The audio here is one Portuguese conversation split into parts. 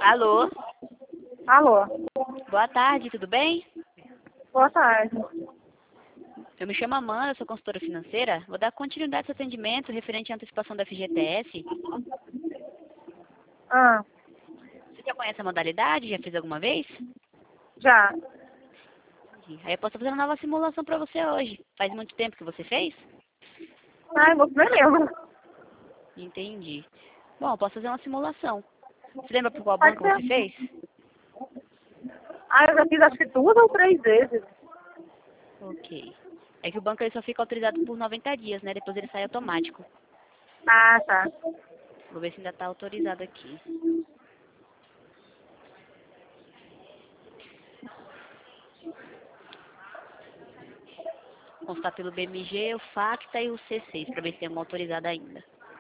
Alô, Alô, boa tarde, tudo bem? boa tarde. Eu me chamo Amanda, sou consultora financeira. Vou dar continuidade ao seu atendimento referente à antecipação da FGTS. Ah, Você já conhece a modalidade? Já fez alguma vez? já. Aí eu posso fazer uma nova simulação para você hoje. Faz muito tempo que você fez? Ai, você não lembro. Entendi. Bom, eu posso fazer uma simulação. Você lembra por qual Pode banco ser. você fez? Ah, eu já fiz acho que 2 ou 3 vezes. Ok. É que o banco ele só fica autorizado por 90 dias, né? Depois ele sai automático. Ah, tá. Vou ver se ainda está autorizado aqui. Constar pelo BMG, o FACTA e o C6, para ver se tem alguma autorizada ainda.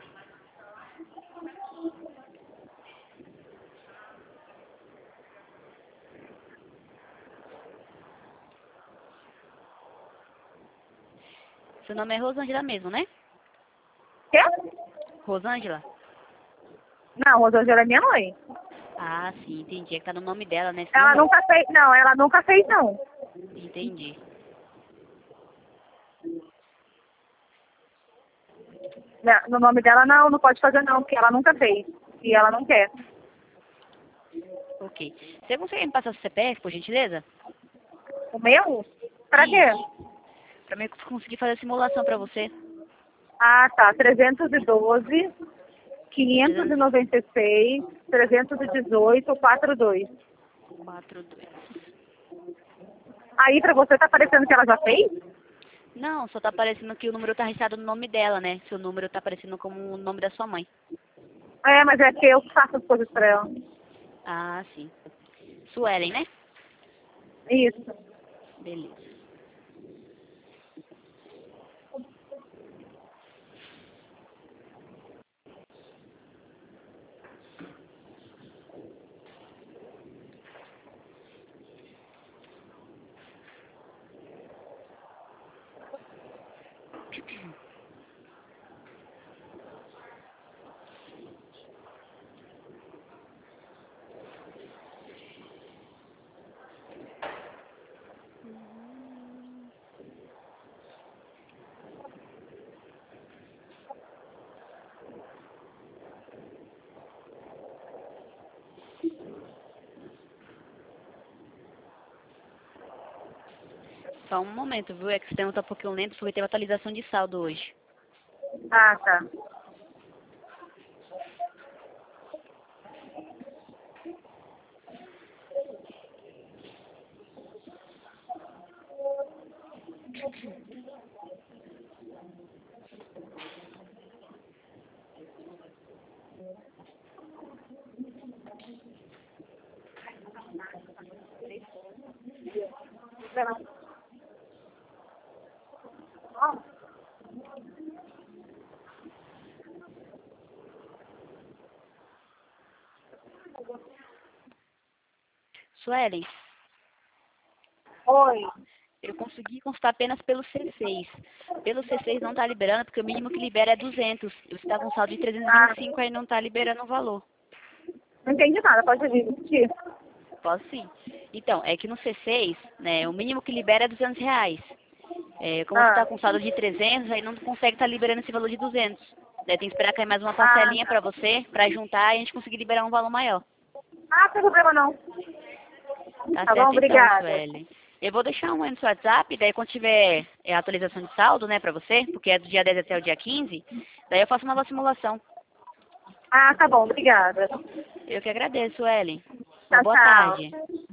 Seu nome é Rosângela mesmo, né? Quê? Rosângela? Não, Rosângela é minha mãe. Ah, sim, entendi. É que tá no nome dela, né? Esse Ela número? nunca fez, não, ela nunca fez, não. Entendi. No nome dela, não, não pode fazer não, porque ela nunca fez. E ela não quer. Ok. Você consegue me passar o CPF, por gentileza? O meu? Pra quê? Isso. Pra mim conseguir fazer a simulação pra você. Ah, tá. 312, 596, 318, 42. 342. Aí pra você tá aparecendo que ela já fez? Não, só tá aparecendo que o número tá registrado no nome dela, né? Seu número tá aparecendo como o nome da sua mãe. É, mas é que eu que faço as coisas pra ela. Ah, sim. Suelen, né? Isso. Beleza. Só um momento, viu? É que o sistema tá um pouquinho lento porque teve atualização de saldo hoje. Ah, tá. Suelen, Oi. eu consegui constar apenas pelo C6. Pelo C6 não tá liberando, porque o mínimo que libera é 200. Eu está com saldo de Ah, 325, aí não tá liberando o valor. não entendi nada, pode repetir. Posso sim. Então, é que no C6, né, o mínimo que libera é R$ 200. É, como você Ah, está com saldo de 300, aí não consegue estar liberando esse valor de 200. Daí tem que esperar cair mais uma ah, parcelinha para você, para juntar e a gente conseguir liberar um valor maior. ah, não tem problema não. Tá Tá bom, certo então, obrigada. Suelen. Eu vou deixar um aí no seu WhatsApp, daí quando tiver a atualização de saldo, né, para você, porque é do dia 10 até o dia 15, daí eu faço uma nova simulação. Ah, tá bom, obrigada. Eu que agradeço, Suelen. Uma Tchau, boa tchau. tarde.